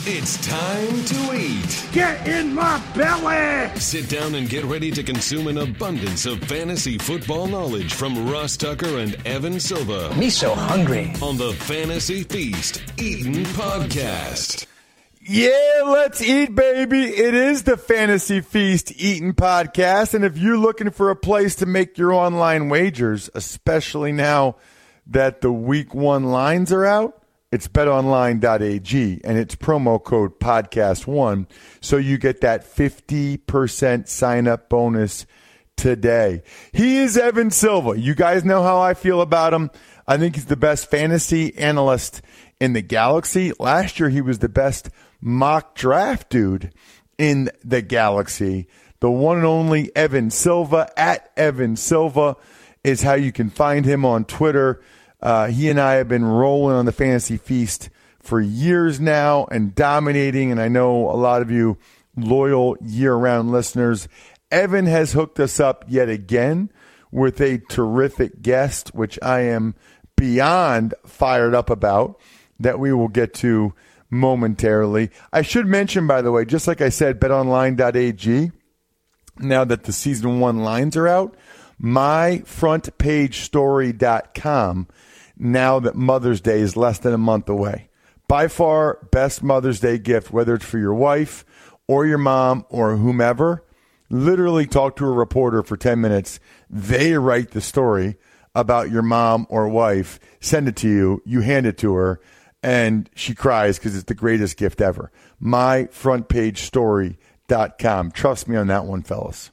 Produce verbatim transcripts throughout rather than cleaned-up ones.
It's time to eat. Get in my belly! Sit down and get ready to consume an abundance of fantasy football knowledge from Ross Tucker and Evan Silva. Me so hungry. On the Fantasy Feast Eatin' Podcast. Yeah, let's eat, baby. It is the Fantasy Feast Eatin' Podcast. And if you're looking for a place to make your online wagers, especially now that the week one lines are out, it's bet online dot a g, and it's promo code podcast one, so you get that fifty percent sign-up bonus today. He is Evan Silva. You guys know how I feel about him. I think he's the best fantasy analyst in the galaxy. Last year, he was the best mock draft dude in the galaxy. The one and only Evan Silva, at Evan Silva, is how you can find him on Twitter. Uh, he and I have been rolling on the Fantasy Feast for years now and dominating, and I know a lot of you loyal year-round listeners. Evan has hooked us up yet again with a terrific guest, which I am beyond fired up about, that we will get to momentarily. I should mention, by the way, just like I said, bet online dot a g, now that the season one lines are out, my front page story dot com, now that Mother's Day is less than a month away. By far, best Mother's Day gift, whether it's for your wife or your mom or whomever. Literally talk to a reporter for ten minutes. They write the story about your mom or wife, send it to you, you hand it to her, and she cries because it's the greatest gift ever. my front page story dot com. Trust me on that one, fellas.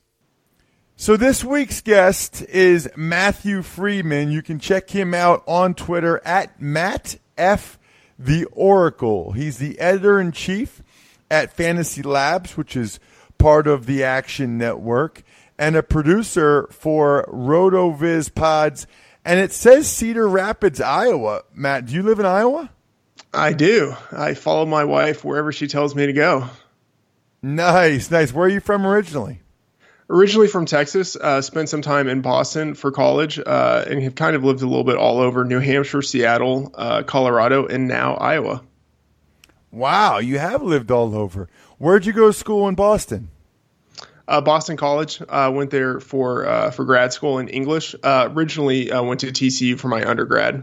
So this week's guest is Matthew Freedman. You can check him out on Twitter at Matt F. The Oracle. He's the editor-in-chief at Fantasy Labs, which is part of the Action Network, and a producer for RotoViz Pods. And it says Cedar Rapids, Iowa. Matt, do you live in Iowa? I do. I follow my wife wherever she tells me to go. Nice, nice. Where are you from originally? Originally from Texas, uh, spent some time in Boston for college, uh, and have kind of lived a little bit all over New Hampshire, Seattle, uh, Colorado, and now Iowa. Wow, you have lived all over. Where'd you go to school in Boston? Uh, Boston College. Uh, went there for uh, for grad school in English. Uh, originally uh, went to T C U for my undergrad.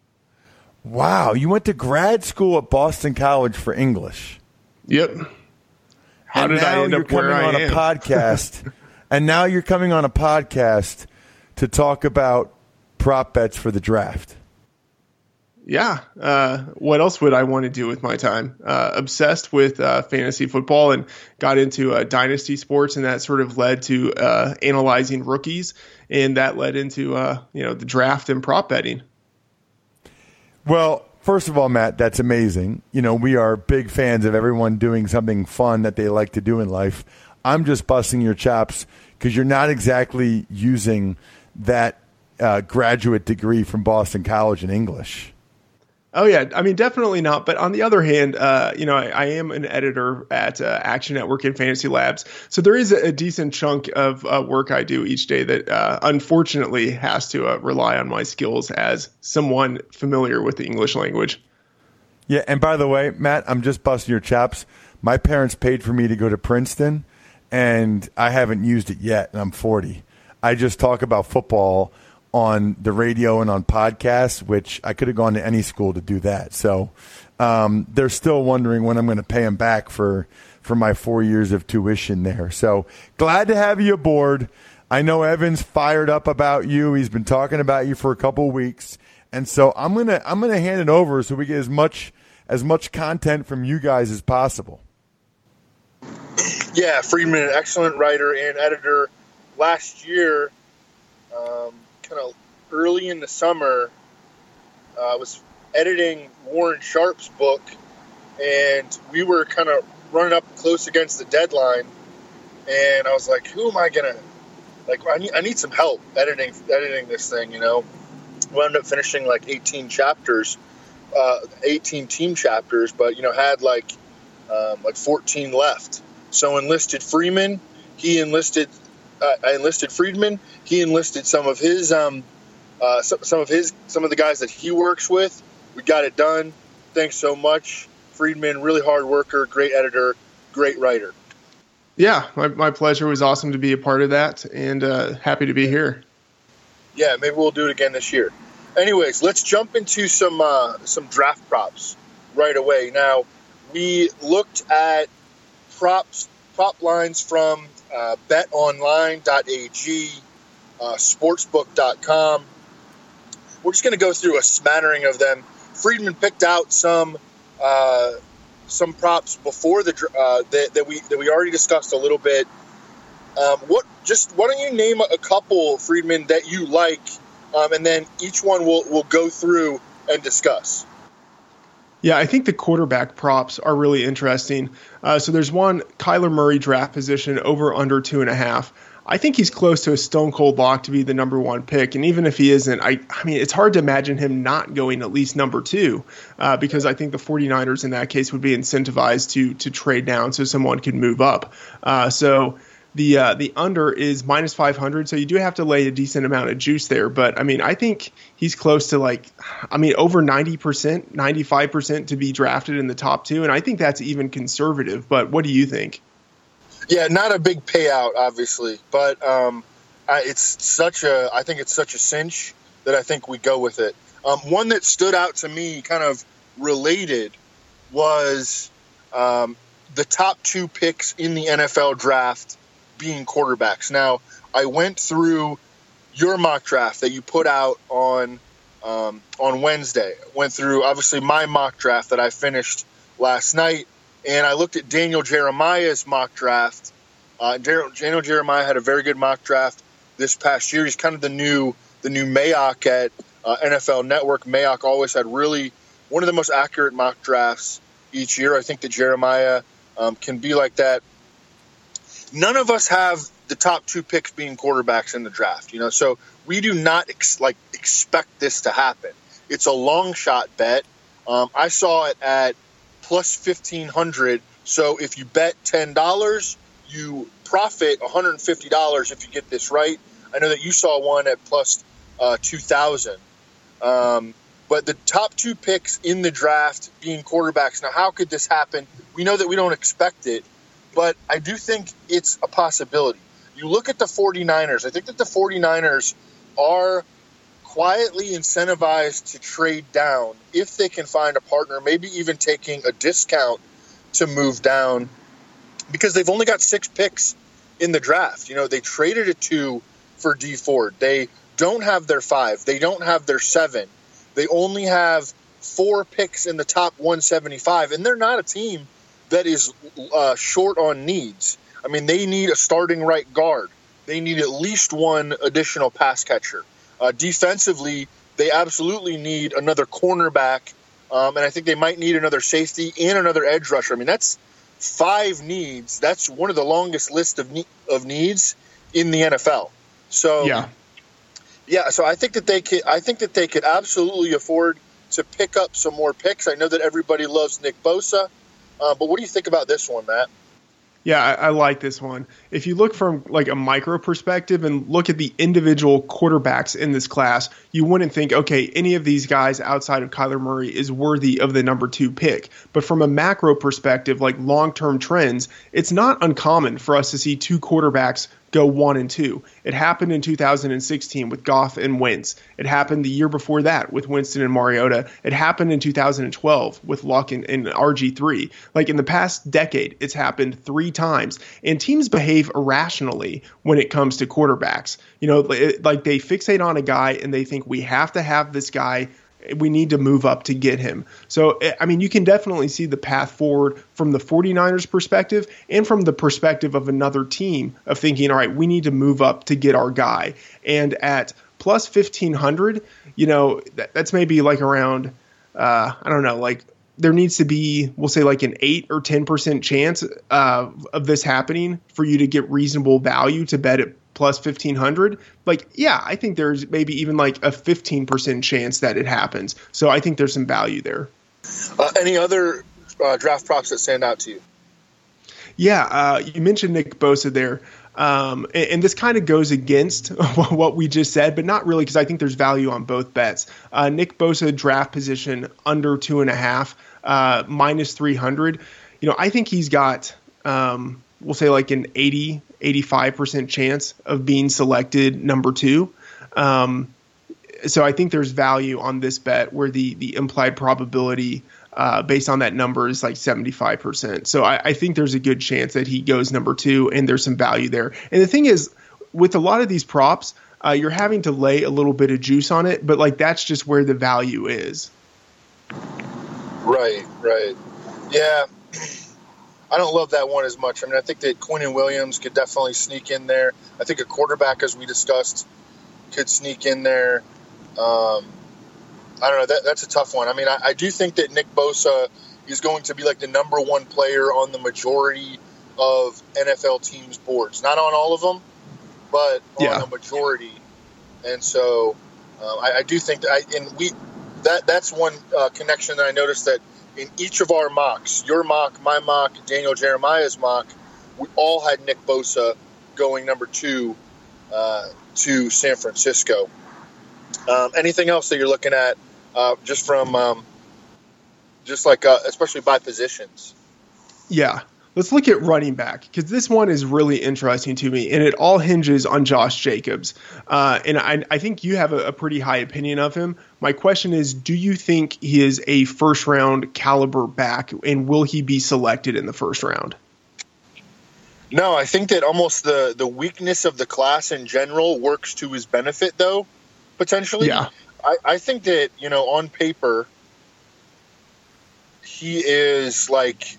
Wow, you went to grad school at Boston College for English. Yep. How and did now I end you're up where coming I on am? a podcast, and now you're coming on a podcast to talk about prop bets for the draft. Yeah. Uh, what else would I want to do with my time? Uh, obsessed with uh, fantasy football and got into uh, dynasty sports, and that sort of led to uh, analyzing rookies, and that led into uh, you know the draft and prop betting. Well, first of all, Matt, that's amazing. You know, we are big fans of everyone doing something fun that they like to do in life. I'm just busting your chops because you're not exactly using that uh, graduate degree from Boston College in English. Oh, yeah. I mean, definitely not. But on the other hand, uh, you know, I, I am an editor at uh, Action Network and Fantasy Labs. So there is a, a decent chunk of uh, work I do each day that uh, unfortunately has to uh, rely on my skills as someone familiar with the English language. Yeah. And by the way, Matt, I'm just busting your chops. My parents paid for me to go to Princeton, and I haven't used it yet, and I'm forty. I just talk about football on the radio and on podcasts, which I could have gone to any school to do that. So um, they're still wondering when I'm going to pay them back for, for my four years of tuition there. So glad to have you aboard. I know Evan's fired up about you. He's been talking about you for a couple of weeks. And so I'm going to I'm going to hand it over so we get as much as much content from you guys as possible. Yeah, Freedman, an excellent writer and editor. Last year, um, kind of early in the summer, I uh, was editing Warren Sharp's book, and we were kind of running up close against the deadline, and I was like, who am I going to, like, I need, I need some help editing editing this thing, you know. We ended up finishing like eighteen chapters, uh, eighteen team chapters, but, you know, had like um, like fourteen left. So enlisted Freeman, he enlisted Uh, I enlisted Freedman. He enlisted some of his, um, uh, some, some of his, some of the guys that he works with. We got it done. Thanks so much. Friedman, really hard worker, great editor, great writer. Yeah, my, my pleasure. It was awesome to be a part of that, and uh, happy to be here. Yeah, maybe we'll do it again this year. Anyways, let's jump into some uh, some draft props right away. Now, we looked at props, prop lines from uh, bet online dot a g, uh, sportsbook dot com. We're just going to go through a smattering of them. Friedman picked out some uh, some props before the uh, that, that we that we already discussed a little bit. Um, what just why don't you name a couple, Friedman, that you like, um, and then each one we'll we'll go through and discuss. Yeah, I think the quarterback props are really interesting. Uh, so there's one, Kyler Murray draft position over under two and a half. I think he's close to a stone cold lock to be the number one pick. And even if he isn't, I, I mean, it's hard to imagine him not going at least number two uh, because I think the 49ers in that case would be incentivized to to trade down so someone could move up. Uh, so the uh, the under is minus five hundred. So you do have to lay a decent amount of juice there. But I mean, I think he's close to like, I mean, over ninety percent, ninety-five percent to be drafted in the top two. And I think that's even conservative. But what do you think? Yeah, not a big payout, obviously, but um, I, it's such a. I think it's such a cinch that I think we go with it. Um, one that stood out to me, kind of related, was um, the top two picks in the N F L draft being quarterbacks. Now, I went through your mock draft that you put out on um, on Wednesday. Went through obviously my mock draft that I finished last night. And I looked at Daniel Jeremiah's mock draft. Uh, Daniel Jeremiah had a very good mock draft this past year. He's kind of the new the new Mayock at uh, N F L Network. Mayock always had really one of the most accurate mock drafts each year. I think that Jeremiah um, can be like that. None of us have the top two picks being quarterbacks in the draft, you know. So we do not ex- like expect this to happen. It's a long shot bet. Um, I saw it at plus fifteen hundred. So if you bet ten dollars, you profit one hundred fifty dollars if you get this right. I know that you saw one at plus uh, two thousand. Um, but the top two picks in the draft being quarterbacks. Now, how could this happen? We know that we don't expect it, but I do think it's a possibility. You look at the 49ers. I think that the 49ers are quietly incentivized to trade down if they can find a partner, maybe even taking a discount to move down, because they've only got six picks in the draft. You know, they traded a two for Dee Ford. They don't have their five. They don't have their seven. They only have four picks in the top one seventy-five, and they're not a team that is uh, short on needs. I mean, they need a starting right guard. They need at least one additional pass catcher. Uh, defensively, they absolutely need another cornerback, um, and I think they might need another safety and another edge rusher. I mean, that's five needs. That's one of the longest lists of ne- of needs in the N F L. So, yeah, yeah. So I think that they could. I think that they could absolutely afford to pick up some more picks. I know that everybody loves Nick Bosa, uh, but what do you think about this one, Matt? Yeah, I, I like this one. If you look from like a micro perspective and look at the individual quarterbacks in this class, you wouldn't think, okay, any of these guys outside of Kyler Murray is worthy of the number two pick. But from a macro perspective, like long-term trends, it's not uncommon for us to see two quarterbacks go one and two. It happened in two thousand sixteen with Goff and Wentz. It happened the year before that with Winston and Mariota. It happened in two thousand twelve with Luck and, and R G three. Like in the past decade, it's happened three times. And teams behave irrationally when it comes to quarterbacks. You know, like they fixate on a guy and they think we have to have this guy. We need to move up to get him. So, I mean, you can definitely see the path forward from the 49ers perspective and from the perspective of another team of thinking, all right, we need to move up to get our guy. And at plus fifteen hundred, you know, that, that's maybe like around, uh, I don't know, like there needs to be, we'll say like an eight or ten percent chance uh, of this happening for you to get reasonable value to bet it plus fifteen hundred. Like, yeah, I think there's maybe even like a fifteen percent chance that it happens. So I think there's some value there. Uh, any other uh, draft props that stand out to you? Yeah, uh, you mentioned Nick Bosa there. Um, and, and this kind of goes against what we just said, but not really, because I think there's value on both bets. Uh, Nick Bosa draft position under two and a half. uh, minus three hundred. You know, I think he's got, um, we'll say like an eighty, eighty-five percent chance of being selected number two. Um, so I think there's value on this bet where the, the implied probability uh, based on that number is like seventy-five percent. So I, I think there's a good chance that he goes number two, and there's some value there. And the thing is, with a lot of these props, uh, you're having to lay a little bit of juice on it, but like that's just where the value is. Right, right. Yeah. I don't love that one as much. I mean, I think that Quinnen Williams could definitely sneak in there. I think a quarterback, as we discussed, could sneak in there. Um, I don't know. That, that's a tough one. I mean, I, I do think that Nick Bosa is going to be like the number one player on the majority of N F L teams' boards. Not on all of them, but on yeah. the majority. And so uh, I, I do think that I, and we that that's one uh, connection that I noticed, that in each of our mocks, your mock, my mock, Daniel Jeremiah's mock, we all had Nick Bosa going number two uh, to San Francisco. Um, anything else that you're looking at, uh, just from, um, just like, uh, especially by positions? Yeah. Let's look at running back, because this one is really interesting to me, and it all hinges on Josh Jacobs. Uh, and I, I think you have a, a pretty high opinion of him. My question is, do you think he is a first-round caliber back, and will he be selected in the first round? No, I think that almost the, the weakness of the class in general works to his benefit, though, potentially. Yeah. I, I think that, you know, on paper, he is like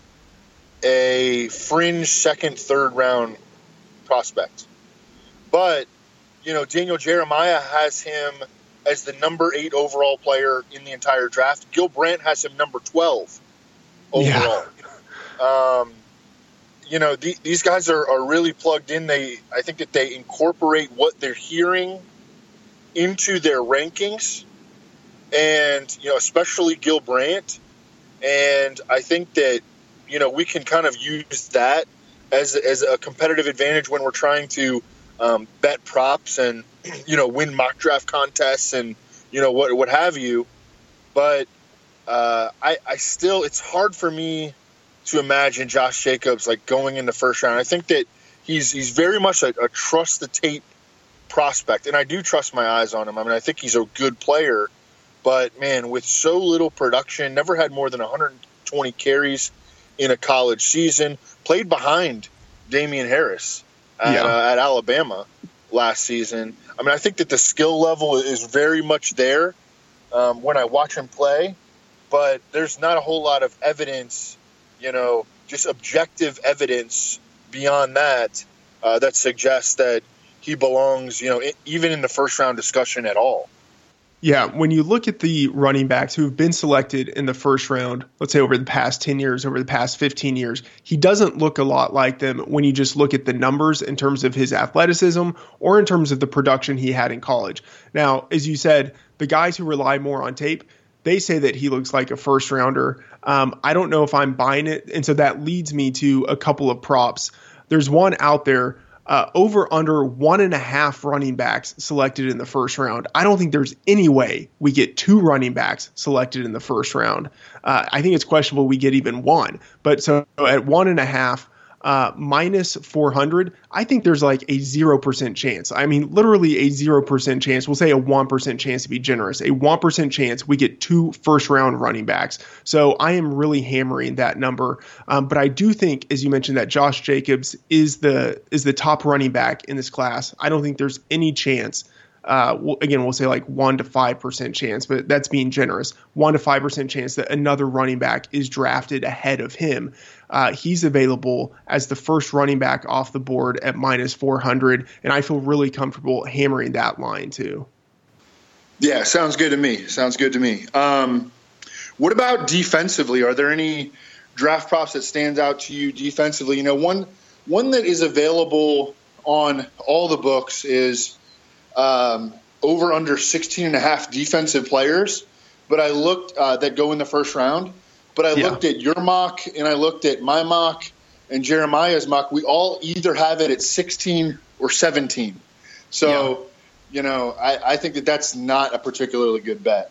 a fringe second, third round prospect. But, you know, Daniel Jeremiah has him as the number eight overall player in the entire draft. Gil Brandt has him number twelve overall. Yeah. Um, you know, the, these guys are, are really plugged in. They, I think that they incorporate what they're hearing into their rankings, and, you know, especially Gil Brandt. And I think that, you know, we can kind of use that as as a competitive advantage when we're trying to um, bet props and, you know, win mock draft contests and, you know, what what have you. But uh, I, I still, it's hard for me to imagine Josh Jacobs like going in the first round. I think that he's he's very much a, a trust the tape prospect, and I do trust my eyes on him. I mean, I think he's a good player, but man, with so little production, never had more than one hundred twenty carries in a college season, played behind Damian Harris at, yeah. uh, at Alabama last season. I mean, I think that the skill level is very much there um, when I watch him play, but there's not a whole lot of evidence, you know, just objective evidence beyond that uh, that suggests that he belongs, you know, it, even in the first round discussion at all. Yeah, when you look at the running backs who have been selected in the first round, let's say over the past ten years, over the past fifteen years, he doesn't look a lot like them when you just look at the numbers in terms of his athleticism or in terms of the production he had in college. Now, as you said, the guys who rely more on tape, they say that he looks like a first rounder. Um, I don't know if I'm buying it. And so that leads me to a couple of props. There's one out there. Uh, over under one and a half running backs selected in the first round. I don't think there's any way we get two running backs selected in the first round. Uh, I think it's questionable we get even one. But so at one and a half, uh, minus four hundred, I think there's like a zero percent chance. I mean, literally a zero percent chance. We'll say a one percent chance to be generous. A one percent chance we get two first round running backs. So I am really hammering that number. Um, but I do think, as you mentioned, that Josh Jacobs is the is the top running back in this class. I don't think there's any chance. Uh, we'll, again, we'll say like one to five percent chance, but that's being generous. One to five percent chance that another running back is drafted ahead of him. Uh, he's available as the first running back off the board at minus four hundred, and I feel really comfortable hammering that line too. Yeah, sounds good to me. Sounds good to me. Um, what about defensively? Are there any draft props that stands out to you defensively? You know, one one that is available on all the books is um, over under sixteen and a half defensive players, but I looked uh, that go in the first round. But I yeah. looked at your mock and I looked at my mock and Jeremiah's mock. We all either have it at sixteen or seventeen. So, yeah. you know, I, I think that that's not a particularly good bet.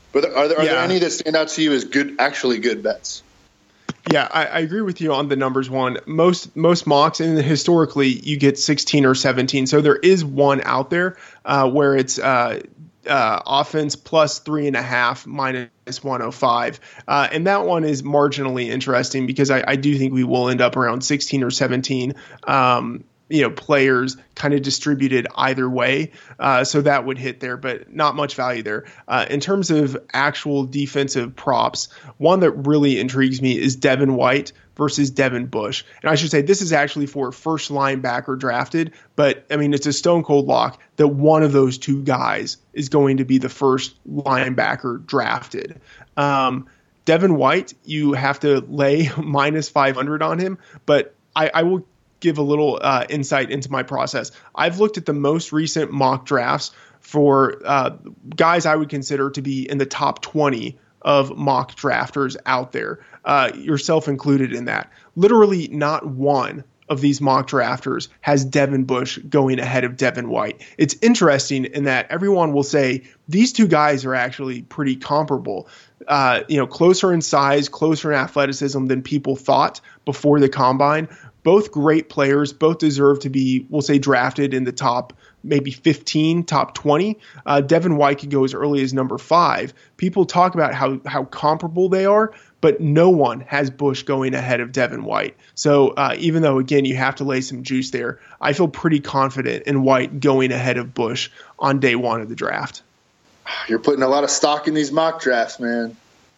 But are there, are yeah. there any that stand out to you as good, actually good bets? Yeah, I, I agree with you on the numbers one. Most most mocks, and historically, you get sixteen or seventeen. So there is one out there uh, where it's uh, uh, offense plus three and a half minus one oh five. Uh, and that one is marginally interesting because I, I do think we will end up around sixteen or seventeen um, you know, players kind of distributed either way. Uh, so that would hit there, but not much value there. Uh, in terms of actual defensive props, one that really intrigues me is Devin White versus Devin Bush. And I should say this is actually for first linebacker drafted, but I mean, it's a stone cold lock that one of those two guys is going to be the first linebacker drafted. Um, Devin White, you have to lay minus five hundred on him, but I, I will give a little uh, insight into my process. I've looked at the most recent mock drafts for uh, guys I would consider to be in the top twenty of mock drafters out there, uh, yourself included in that. Literally not one of these mock drafters has Devin Bush going ahead of Devin White. It's interesting in that everyone will say these two guys are actually pretty comparable, uh, you know, closer in size, closer in athleticism than people thought before the combine. Both great players, both deserve to be, we'll say, drafted in the top maybe fifteen, top twenty. Uh, Devin White could go as early as number five. People talk about how how comparable they are, but no one has Bush going ahead of Devin White. So uh, even though, again, you have to lay some juice there, I feel pretty confident in White going ahead of Bush on day one of the draft. You're putting a lot of stock in these mock drafts, man.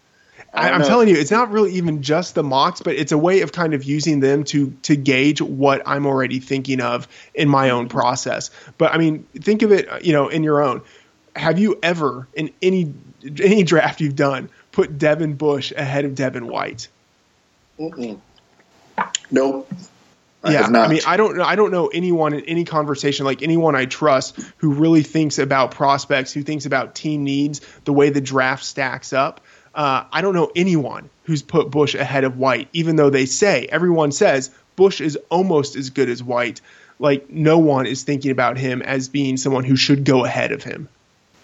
I I'm know. telling you, it's not really even just the mocks, but it's a way of kind of using them to to gauge what I'm already thinking of in my own process. But I mean, think of it, you know, in your own. Have you ever, in any any draft you've done, put Devin Bush ahead of Devin White? Mm-mm. Nope. I yeah, I mean, I don't know. I don't know anyone in any conversation, like anyone I trust, who really thinks about prospects, who thinks about team needs, the way the draft stacks up. Uh, I don't know anyone who's put Bush ahead of White, even though they say, everyone says Bush is almost as good as White. Like, no one is thinking about him as being someone who should go ahead of him.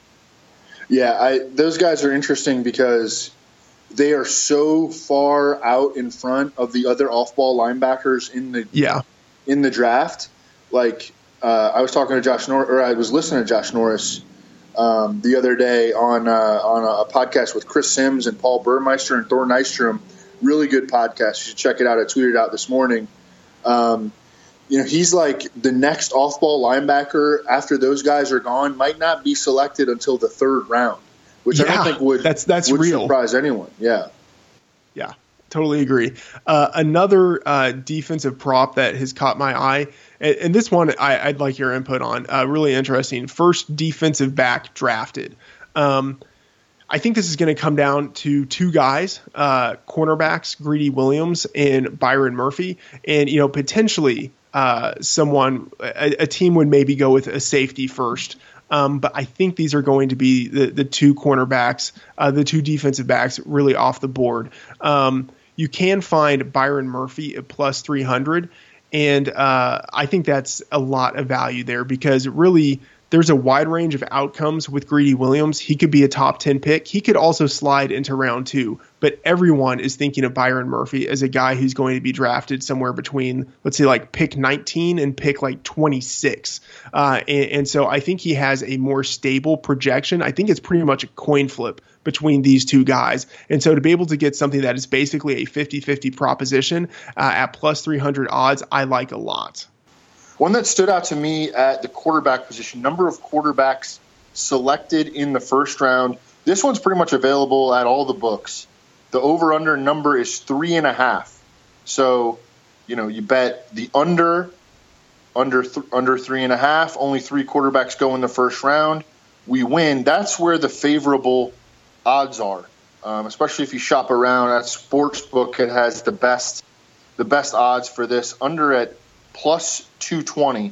Yeah, I, those guys are interesting because they are so far out in front of the other off-ball linebackers in the yeah. in the draft. Like, uh, I was talking to Josh Norris, or I was listening to Josh Norris Um, the other day on uh, on a, a podcast with Chris Sims and Paul Burmeister and Thor Nystrom. Really good podcast. You should check it out. I tweeted it out this morning. Um, you know, he's like the next off-ball linebacker after those guys are gone might not be selected until the third round, which yeah, I don't think would that's that's would real. surprise anyone. Yeah, yeah, totally agree. Uh, another uh, defensive prop that has caught my eye. And, and this one I, I'd like your input on. Uh, really interesting. First defensive back drafted. Um, I think this is going to come down to two guys, uh, cornerbacks, Greedy Williams and Byron Murphy. And, you know, potentially uh, someone, a, a team would maybe go with a safety first. Um, but I think these are going to be the, the two cornerbacks, uh, the two defensive backs really off the board. Um, you can find Byron Murphy at plus three hundred. And uh, I think that's a lot of value there because really there's a wide range of outcomes with Greedy Williams. He could be a top ten pick. He could also slide into round two. But everyone is thinking of Byron Murphy as a guy who's going to be drafted somewhere between, let's say, like pick nineteen and pick like twenty-six. Uh, and, and so I think he has a more stable projection. I think it's pretty much a coin flip between these two guys. And so to be able to get something that is basically a fifty-fifty proposition uh, at plus three hundred odds, I like a lot. One that stood out to me at the quarterback position, number of quarterbacks selected in the first round. This one's pretty much available at all the books. The over-under number is three and a half. So, you know, you bet the under, under, th- under three and a half. Only three quarterbacks go in the first round. We win. That's where the favorable odds are, um, especially if you shop around at Sportsbook. It has the best, the best odds for this under at plus two twenty.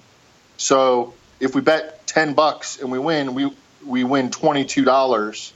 So if we bet ten bucks and we win, we we win twenty-two dollars.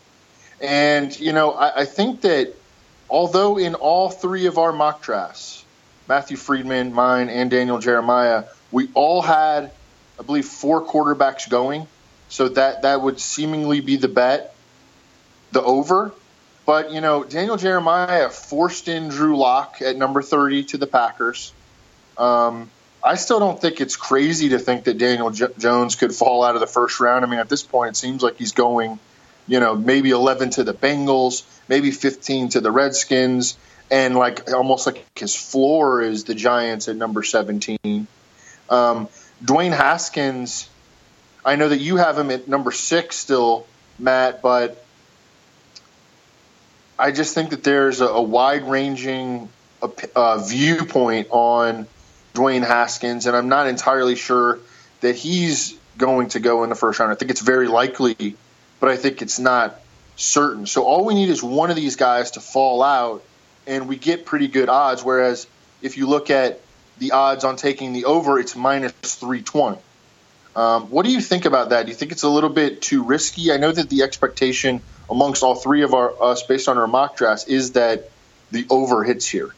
And, you know, I, I think that although in all three of our mock drafts, Matthew Friedman, mine, and Daniel Jeremiah, we all had, I believe, four quarterbacks going. So that, that would seemingly be the bet. the over. But, you know, Daniel Jeremiah forced in Drew Lock at number thirty to the Packers. Um, I still don't think it's crazy to think that Daniel J- Jones could fall out of the first round. I mean, at this point, it seems like he's going, you know, maybe eleven to the Bengals, maybe fifteen to the Redskins, and like almost like his floor is the Giants at number seventeen. Um, Dwayne Haskins, I know that you have him at number six still, Matt, but I just think that there's a, a wide-ranging uh, viewpoint on Dwayne Haskins, and I'm not entirely sure that he's going to go in the first round. I think it's very likely, but I think it's not certain. So all we need is one of these guys to fall out, and we get pretty good odds, whereas if you look at the odds on taking the over, it's minus three twenty. Um, what do you think about that? Do you think it's a little bit too risky? I know that the expectation amongst all three of our us based on our mock drafts is that the over hits here.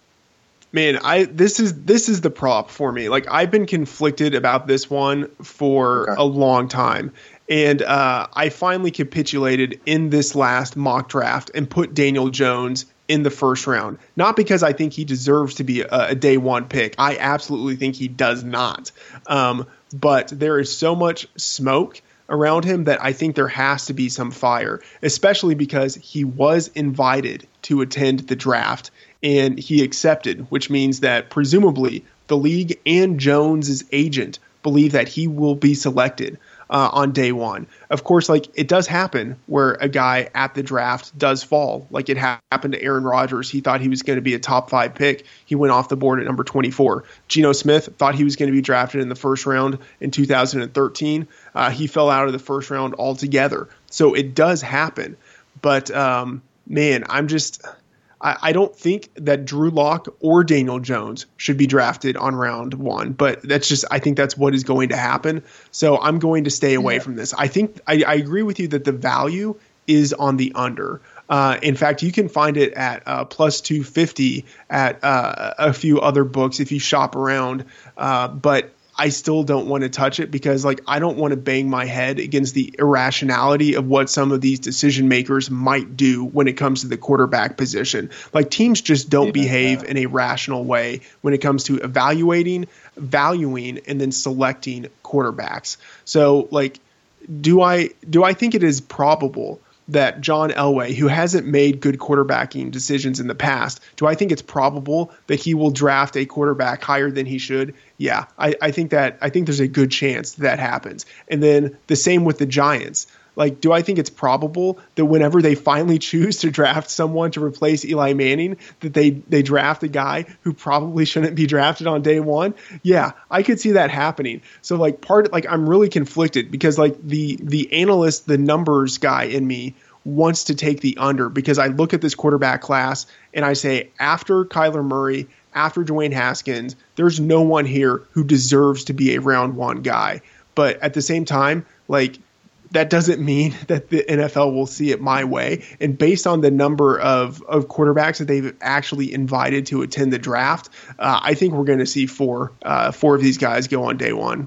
Man, I this is this is the prop for me. Like, I've been conflicted about this one for okay. a long time. And uh, I finally capitulated in this last mock draft and put Daniel Jones in the first round. Not because I think he deserves to be a, a day one pick. I absolutely think he does not. Um, but there is so much smoke around him that I think there has to be some fire, especially because he was invited to attend the draft and he accepted, which means that presumably the league and Jones's agent believe that he will be selected uh, on day one. Of course, like, it does happen where a guy at the draft does fall. Like it ha- happened to Aaron Rodgers. He thought he was going to be a top five pick. He went off the board at number twenty-four. Geno Smith thought he was going to be drafted in the first round in two thousand thirteen. Uh, he fell out of the first round altogether. So it does happen. But, um, man, I'm just – I don't think that Drew Lock or Daniel Jones should be drafted on round one, but that's just, I think that's what is going to happen. So I'm going to stay away yeah. from this. I think I, I agree with you that the value is on the under. Uh, in fact, you can find it at uh, plus two fifty at uh, a few other books if you shop around. Uh, but I still don't want to touch it because, like, I don't want to bang my head against the irrationality of what some of these decision makers might do when it comes to the quarterback position. Like, teams just don't yeah, behave yeah. in a rational way when it comes to evaluating, valuing, and then selecting quarterbacks. So, like, do I do I think it is probable that John Elway, who hasn't made good quarterbacking decisions in the past, do I think it's probable that he will draft a quarterback higher than he should? Yeah, I, I think that I think there's a good chance that happens. And then the same with the Giants. Like, do I think it's probable that whenever they finally choose to draft someone to replace Eli Manning, that they they draft a guy who probably shouldn't be drafted on day one? Yeah, I could see that happening. So, like, part like I'm really conflicted because, like, the the analyst, the numbers guy in me wants to take the under because I look at this quarterback class and I say, after Kyler Murray, after Dwayne Haskins, there's no one here who deserves to be a round one guy. But at the same time, like, that doesn't mean that the N F L will see it my way. And based on the number of, of quarterbacks that they've actually invited to attend the draft, uh, I think we're going to see four uh, four of these guys go on day one.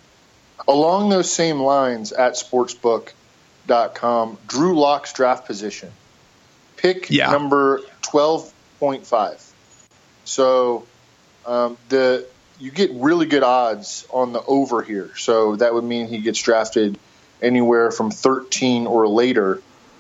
Along those same lines, at sportsbook dot com, Drew Lock's draft position. Pick yeah. number twelve point five. So um, the you get really good odds on the over here. So that would mean he gets drafted anywhere from thirteen or later.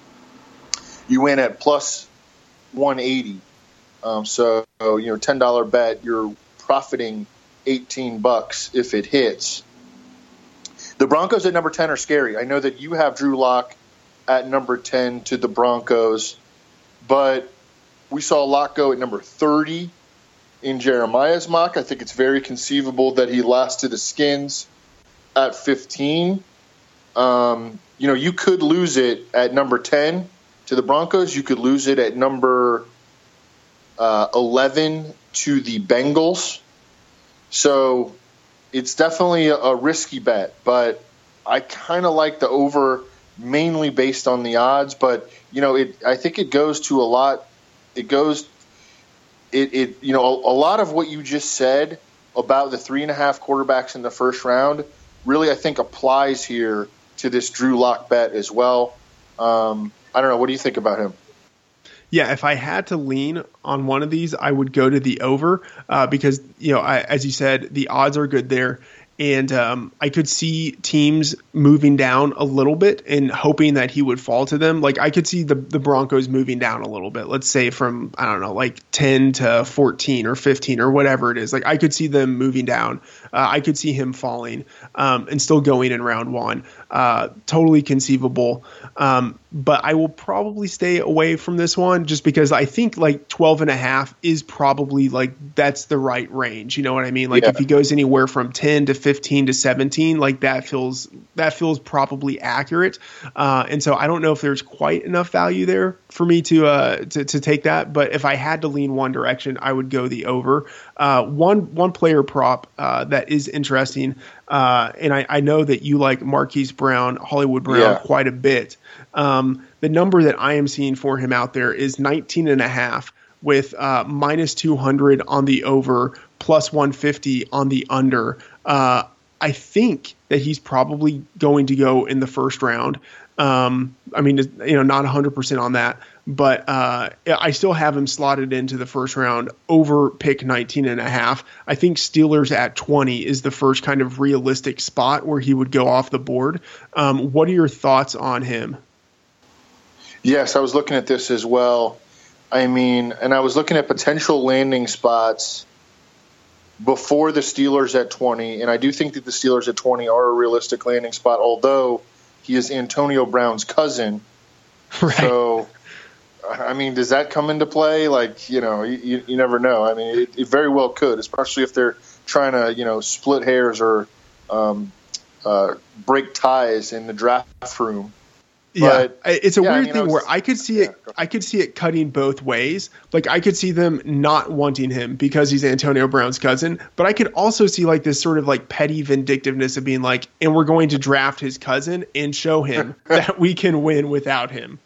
You win at plus one eighty. Um, so, you know, ten dollar bet, you're profiting eighteen bucks if it hits. The Broncos at number ten are scary. I know that you have Drew Lock at number ten to the Broncos, but we saw Lock go at number thirty in Jeremiah's mock. I think it's very conceivable that he lost to the Skins at fifteen. Um, you know, you could lose it at number ten to the Broncos. You could lose it at number uh, eleven to the Bengals. So it's definitely a, a risky bet, but I kind of like the over mainly based on the odds. But, you know, it I think it goes to a lot. It goes it, it you know, a, a lot of what you just said about the three and a half quarterbacks in the first round really, I think, applies here to this Drew Lock bet as well. Um, I don't know. What do you think about him? Yeah, if I had to lean on one of these, I would go to the over uh, because, you know, I, as you said, the odds are good there. And um, I could see teams moving down a little bit and hoping that he would fall to them. Like I could see the, the Broncos moving down a little bit, let's say from, I don't know, like ten to fourteen or fifteen or whatever it is. Like I could see them moving down. Uh, I could see him falling um, and still going in round one. Uh, totally conceivable. Um, but I will probably stay away from this one just because I think like twelve and a half is probably like that's the right range. You know what I mean? Like yeah. if he goes anywhere from ten to fifteen to seventeen, like that feels that feels probably accurate. Uh, and so I don't know if there's quite enough value there for me to uh, to, to take that. But if I had to lean one direction, I would go the over. Uh, one one player prop uh, that is interesting, uh, and I, I know that you like Marquise Brown, Hollywood Brown yeah. quite a bit. Um, the number that I am seeing for him out there is nineteen and a half with uh, minus two hundred on the over, plus one fifty on the under. Uh, I think that he's probably going to go in the first round. Um, I mean, you know, not one hundred percent on that, but uh, I still have him slotted into the first round over pick nineteen and a half. I think Steelers at twenty is the first kind of realistic spot where he would go off the board. Um, what are your thoughts on him? Yes, I was looking at this as well. I mean, and I was looking at potential landing spots before the Steelers at twenty, and I do think that the Steelers at twenty are a realistic landing spot, although he is Antonio Brown's cousin. Right. So, I mean, does that come into play? Like, you know, you, you never know. I mean, it, it very well could, especially if they're trying to, you know, split hairs or um, uh, break ties in the draft room. Yeah, but, it's a yeah, weird I mean, thing was, where I could see it. Yeah, I could see it cutting both ways. Like I could see them not wanting him because he's Antonio Brown's cousin, but I could also see like this sort of like petty vindictiveness of being like, and we're going to draft his cousin and show him that we can win without him.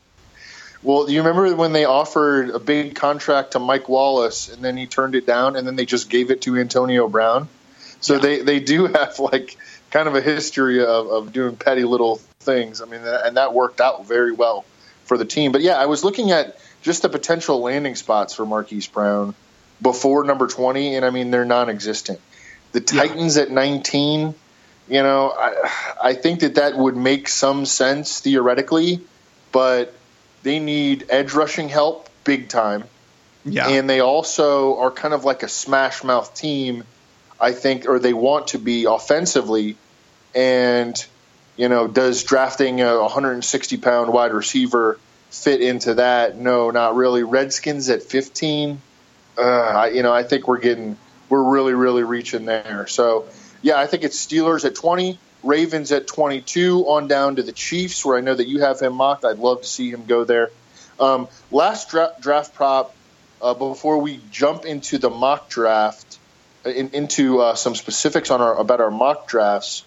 Well, do you remember when they offered a big contract to Mike Wallace and then he turned it down and then they just gave it to Antonio Brown? So yeah. they, they do have like kind of a history of, of doing petty little things. I mean, and that worked out very well for the team. But yeah, I was looking at just the potential landing spots for Marquise Brown before number twenty, and I mean, they're non-existent. The Titans yeah. at nineteen, you know, I, I think that that would make some sense theoretically, but they need edge rushing help big time. Yeah. And they also are kind of like a smash mouth team, I think, or they want to be offensively. And, you know, does drafting a one hundred sixty pound wide receiver fit into that? No, not really. Redskins at fifteen, uh, you know, I think we're getting, we're really, really reaching there. So, yeah, I think it's Steelers at twenty, Ravens at twenty-two, on down to the Chiefs, where I know that you have him mocked. I'd love to see him go there. Um, last dra- draft prop, uh, before we jump into the mock draft, in, into uh, some specifics on our about our mock drafts.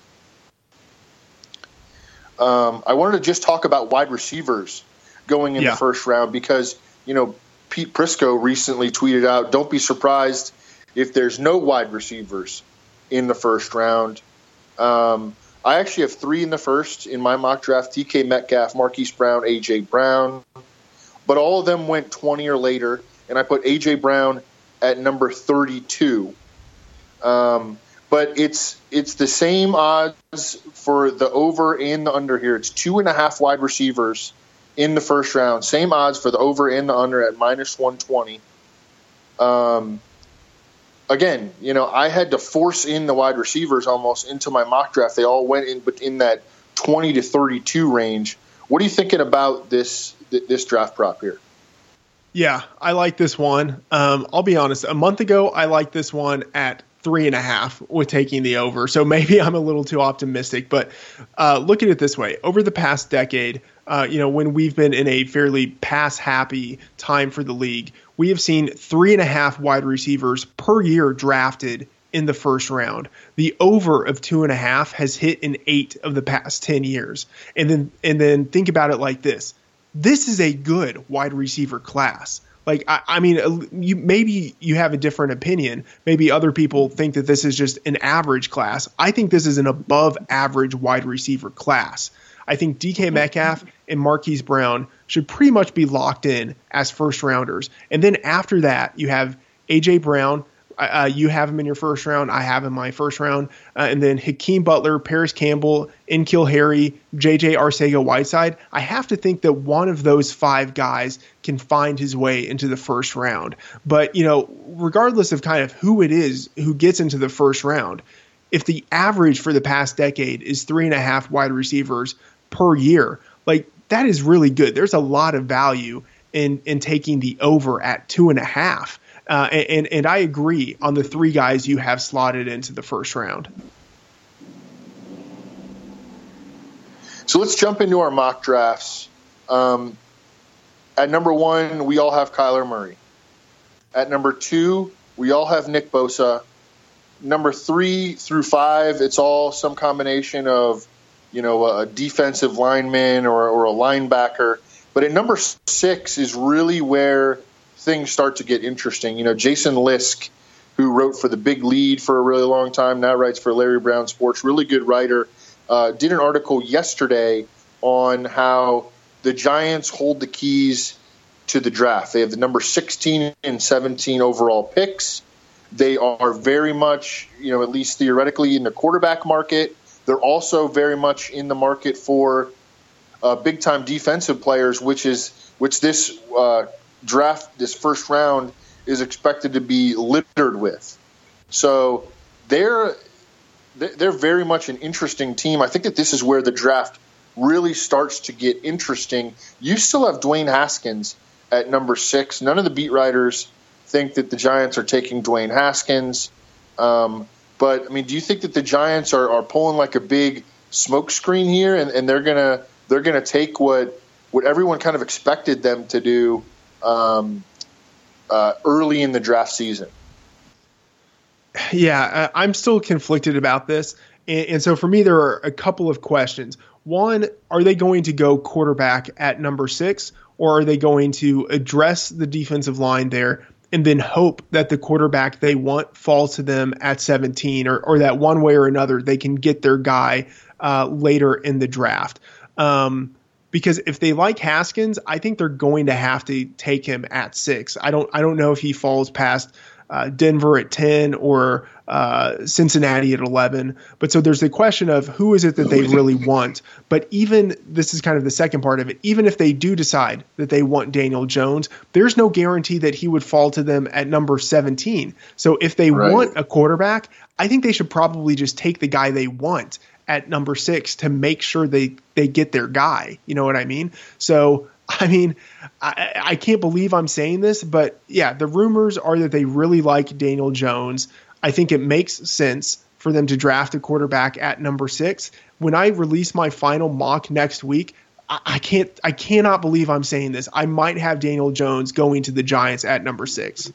Um, I wanted to just talk about wide receivers going in yeah. the first round because, you know, Pete Prisco recently tweeted out, don't be surprised if there's no wide receivers in the first round. Um, I actually have three in the first in my mock draft: D K Metcalf, Marquise Brown, A J Brown. But all of them went twenty or later, and I put A J Brown at number thirty-two. Um But it's it's the same odds for the over and the under here. It's two and a half wide receivers in the first round. Same odds for the over and the under at minus one twenty. Um, again, you know, I had to force in the wide receivers almost into my mock draft. They all went in, but in that twenty to thirty-two range. What are you thinking about this this draft prop here? Yeah, I like this one. Um, I'll be honest. A month ago, I liked this one at three and a half with taking the over. So maybe I'm a little too optimistic, but uh, look at it this way. Over the past decade, uh, you know, when we've been in a fairly pass happy time for the league, we have seen three and a half wide receivers per year drafted in the first round. The over of two and a half has hit in eight of the past ten years. And then, and then think about it like this. This is a good wide receiver class. Like, I, I mean, you maybe you have a different opinion. Maybe other people think that this is just an average class. I think this is an above average wide receiver class. I think D K Metcalf and Marquise Brown should pretty much be locked in as first rounders. And then after that, you have A J Brown. Uh, you have him in your first round. I have him in my first round. Uh, and then Hakeem Butler, Paris Campbell, N'Keal Harry, J J Arcega-Whiteside. I have to think that one of those five guys can find his way into the first round. But, you know, regardless of kind of who it is who gets into the first round, if the average for the past decade is three and a half wide receivers per year, like that is really good. There's a lot of value in, in taking the over at two and a half. Uh, and, and I agree on the three guys you have slotted into the first round. So let's jump into our mock drafts. Um, at number one, we all have Kyler Murray. At number two, we all have Nick Bosa. Number three through five, it's all some combination of, you know, a defensive lineman or, or a linebacker. But at number six is really where things start to get interesting. You know, Jason Lisk, who wrote for The Big Lead for a really long time, now writes for Larry Brown Sports, really good writer, uh, did an article yesterday on how the Giants hold the keys to the draft. They have the number sixteen and seventeen overall picks. They are very much, you know, at least theoretically in the quarterback market. They're also very much in the market for uh, big-time defensive players, which is which this uh, draft, this first round, is expected to be littered with. So they're they're very much an interesting team. I think that this is where the draft really starts to get interesting. You still have Dwayne Haskins at number six. None of the beat writers think that the Giants are taking Dwayne Haskins. Um, but I mean, do you think that the Giants are, are pulling like a big smoke screen here, and, and they're gonna they're gonna take what what everyone kind of expected them to do um, uh, early in the draft season? Yeah, I'm still conflicted about this. And, and so for me, there are a couple of questions. One, are they going to go quarterback at number six, or are they going to address the defensive line there and then hope that the quarterback they want falls to them at seventeen, or, or that one way or another they can get their guy uh, later in the draft? Um, because if they like Haskins, I think they're going to have to take him at six. I don't I don't know if he falls past uh, Denver at ten or uh, Cincinnati at eleven. But so there's the question of who is it that they really want. But even this is kind of the second part of it. Even if they do decide that they want Daniel Jones, there's no guarantee that he would fall to them at number seventeen. So if they right. want a quarterback, I think they should probably just take the guy they want at number six to make sure they, they get their guy. You know what I mean? So, I mean, I, I can't believe I'm saying this, but yeah, the rumors are that they really like Daniel Jones. I think it makes sense for them to draft a quarterback at number six. When I release my final mock next week, I, I can't, I cannot believe I'm saying this. I might have Daniel Jones going to the Giants at number six.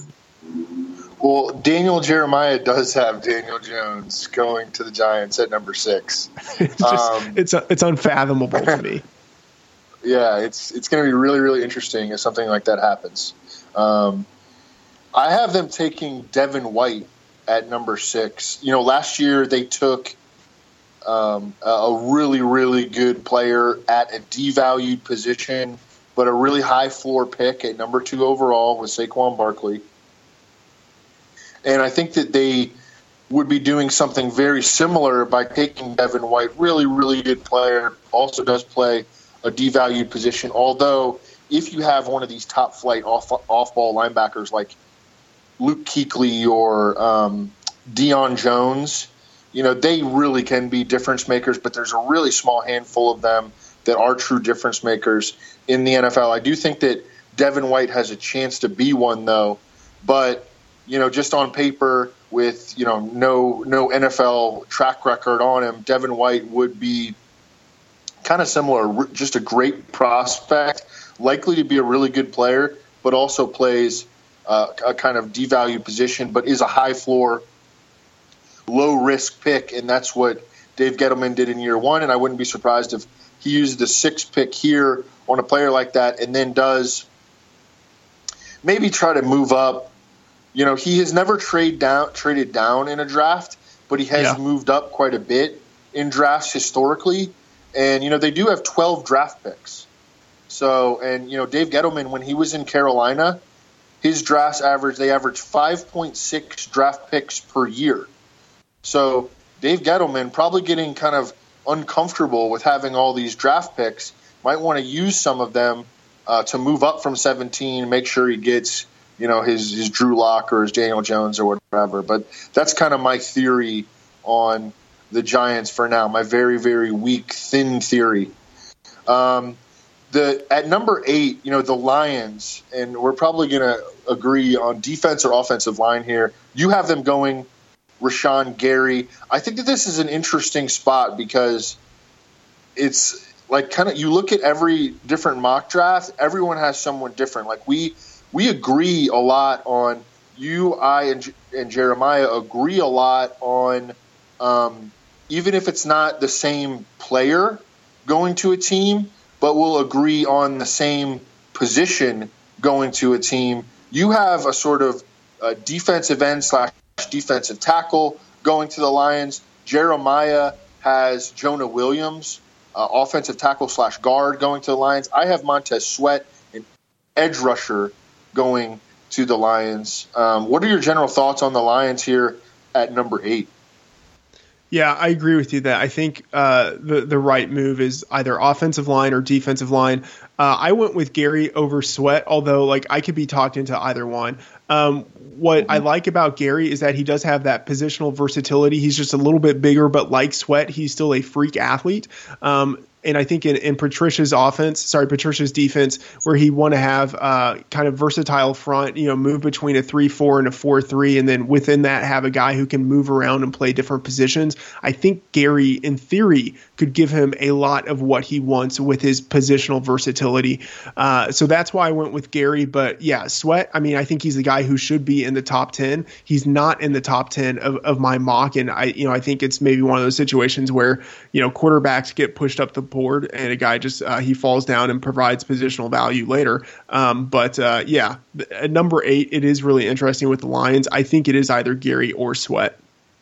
Well, Daniel Jeremiah does have Daniel Jones going to the Giants at number six. It's just, um, it's it's unfathomable to me. Yeah, it's it's going to be really, really interesting if something like that happens. Um, I have them taking Devin White at number six. You know, last year they took um, a really, really good player at a devalued position, but a really high floor pick at number two overall with Saquon Barkley. And I think that they would be doing something very similar by taking Devin White, really, really good player, also does play a devalued position. Although, if you have one of these top flight off off ball linebackers like Luke Kuechly or um, Deion Jones, you know, they really can be difference makers. But there's a really small handful of them that are true difference makers in the N F L. I do think that Devin White has a chance to be one, though. But you know, just on paper with, you know, no no N F L track record on him, Devin White would be kind of similar, just a great prospect, likely to be a really good player, but also plays uh, a kind of devalued position, but is a high floor, low risk pick, and that's what Dave Gettleman did in year one, and I wouldn't be surprised if he used the sixth pick here on a player like that and then does maybe try to move up. You know, he has never trade down, traded down in a draft, but he has yeah. moved up quite a bit in drafts historically. And, you know, they do have twelve draft picks. So, and, you know, Dave Gettleman, when he was in Carolina, his drafts average, they average five point six draft picks per year. So Dave Gettleman probably getting kind of uncomfortable with having all these draft picks, might want to use some of them uh, to move up from seventeen, make sure he gets, you know, his, his Drew Lock or his Daniel Jones or whatever. But that's kind of my theory on the Giants for now, my very, very weak, thin theory. Um, the at number eight, you know, the Lions, and we're probably going to agree on defense or offensive line here. You have them going Rashawn Gary. I think that this is an interesting spot because it's like kind of, you look at every different mock draft, everyone has someone different. Like we we agree a lot on you, I, and, and Jeremiah agree a lot on um, even if it's not the same player going to a team, but we'll agree on the same position going to a team. You have a sort of a defensive end slash defensive tackle going to the Lions. Jeremiah has Jonah Williams, uh, offensive tackle slash guard going to the Lions. I have Montez Sweat, an edge rusher, going to the Lions. Um, what are your general thoughts on the Lions here at number eight? Yeah, I agree with you that I think uh, the the right move is either offensive line or defensive line. Uh, I went with Gary over Sweat, although like I could be talked into either one. Um, what I like about Gary is that he does have that positional versatility. He's just a little bit bigger, but like Sweat, he's still a freak athlete. Um, And I think in, in Patricia's offense, sorry, Patricia's defense, where he want to have uh, kind of versatile front, you know, move between a three four and a four three, and then within that have a guy who can move around and play different positions. I think Gary, in theory, could give him a lot of what he wants with his positional versatility. Uh, so that's why I went with Gary. But yeah, Sweat, I mean, I think he's the guy who should be in the top ten. He's not in the top ten of, of my mock. And I, you know, I think it's maybe one of those situations where, you know, quarterbacks get pushed up the board and a guy just uh, he falls down and provides positional value later. Um, but uh, yeah, at number eight, it is really interesting with the Lions. I think it is either Gary or Sweat.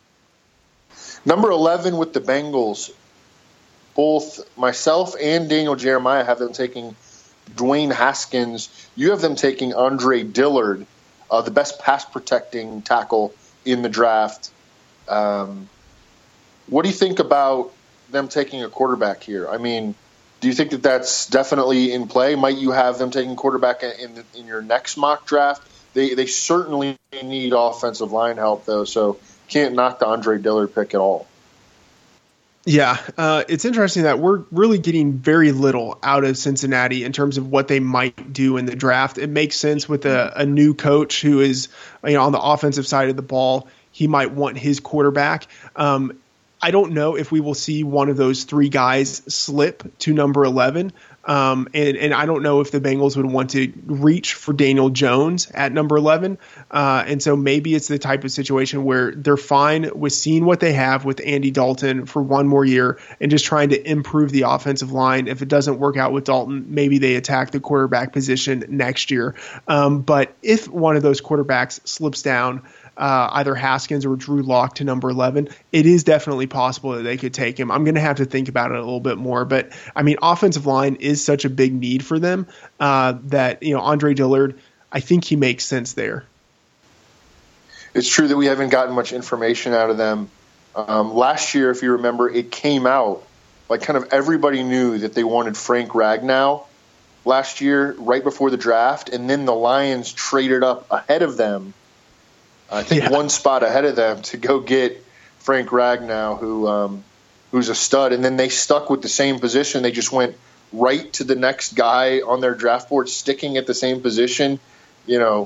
Number eleven with the Bengals, both myself and Daniel Jeremiah have them taking Dwayne Haskins. You have them taking Andre Dillard, uh, the best pass protecting tackle in the draft. Um, what do you think about them taking a quarterback here? I mean, do you think that that's definitely in play? Might you have them taking quarterback in the, in your next mock draft? They they certainly need offensive line help though, so can't knock the Andre Dillard pick at all. Yeah, uh, it's interesting that we're really getting very little out of Cincinnati in terms of what they might do in the draft. It makes sense with a, a new coach who is, you know, on the offensive side of the ball. He might want his quarterback. Um, I don't know if we will see one of those three guys slip to number eleven. Um, and, and I don't know if the Bengals would want to reach for Daniel Jones at number eleven. Uh, and so maybe it's the type of situation where they're fine with seeing what they have with Andy Dalton for one more year and just trying to improve the offensive line. If it doesn't work out with Dalton, maybe they attack the quarterback position next year. Um, but if one of those quarterbacks slips down, Uh, either Haskins or Drew Lock to number eleven, it is definitely possible that they could take him. I'm going to have to think about it a little bit more. But, I mean, offensive line is such a big need for them uh, that, you know, Andre Dillard, I think he makes sense there. It's true that we haven't gotten much information out of them. Um, last year, if you remember, it came out, like kind of everybody knew that they wanted Frank Ragnow last year right before the draft, and then the Lions traded up ahead of them, I think yeah. one spot ahead of them, to go get Frank Ragnow, who um, who's a stud. And then they stuck with the same position. They just went right to the next guy on their draft board, sticking at the same position. You know,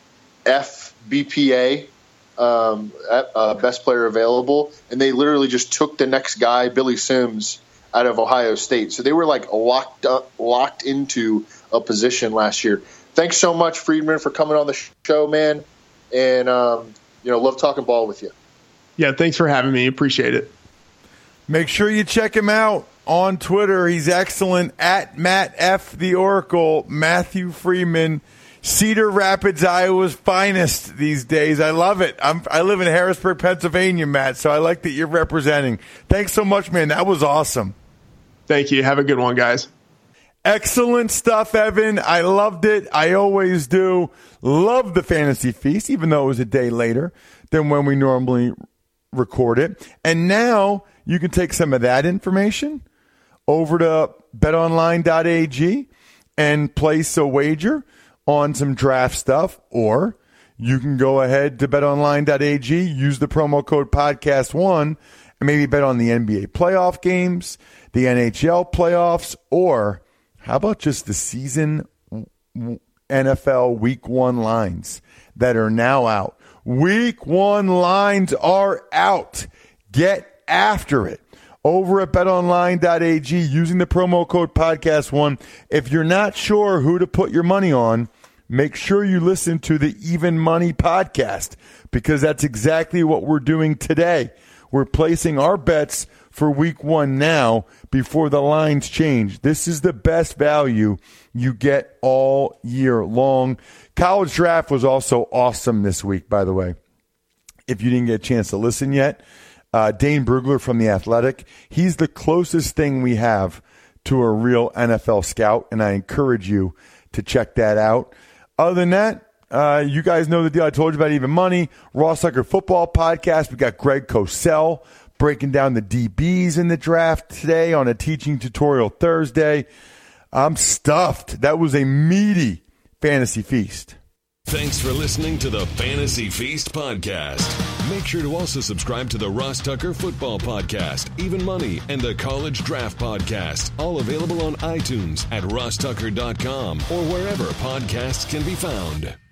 F B P A, um, uh, best player available. And they literally just took the next guy, Billy Sims, out of Ohio State. So they were like locked up, locked into a position last year. Thanks so much, Friedman, for coming on the show, man. And, um, you know, love talking ball with you. Yeah, thanks for having me. Appreciate it. Make sure you check him out on Twitter. He's excellent, at Matt F. the Oracle, Matthew Freeman, Cedar Rapids, Iowa's finest these days. I love it. I'm, I live in Harrisburg, Pennsylvania, Matt, so I like that you're representing. Thanks so much, man. That was awesome. Thank you. Have a good one, guys. Excellent stuff, Evan. I loved it. I always do. Love the Fantasy Feast, even though it was a day later than when we normally record it. And now you can take some of that information over to bet online dot a g and place a wager on some draft stuff, or you can go ahead to bet online dot a g, use the promo code podcast one, and maybe bet on the N B A playoff games, the N H L playoffs, or how about just the season N F L week one lines that are now out? Week one lines are out. Get after it over at bet online dot a g using the promo code podcast one. If you're not sure who to put your money on, make sure you listen to the Even Money podcast, because that's exactly what we're doing today. We're placing our bets for week one now before the lines change. This is the best value you get all year long. College draft was also awesome this week, by the way. If you didn't get a chance to listen yet, uh, Dane Brugler from The Athletic, he's the closest thing we have to a real N F L scout, and I encourage you to check that out. Other than that, uh, you guys know the deal. I told you about Even Money, Ross Tucker Football Podcast. We got Greg Cosell breaking down the D Bs in the draft today on a Teaching Tutorial Thursday. I'm stuffed. That was a meaty Fantasy Feast. Thanks for listening to the Fantasy Feast podcast. Make sure to also subscribe to the Ross Tucker Football Podcast, Even Money, and the College Draft Podcast, all available on iTunes, at ross tucker dot com, or wherever podcasts can be found.